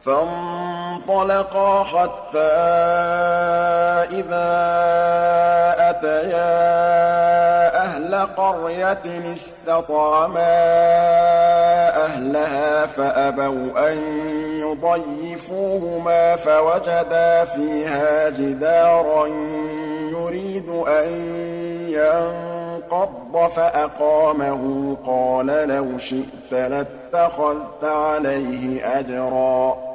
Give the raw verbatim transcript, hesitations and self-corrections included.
فانطلقا حتى إذا أتيا أهل قرية استطعما أهلها فأبوا أن يضيفوهما فوجدا فيها جدارا يريد أن ينقض فأقامه قال لو شئت لاتخذت عليه أجرا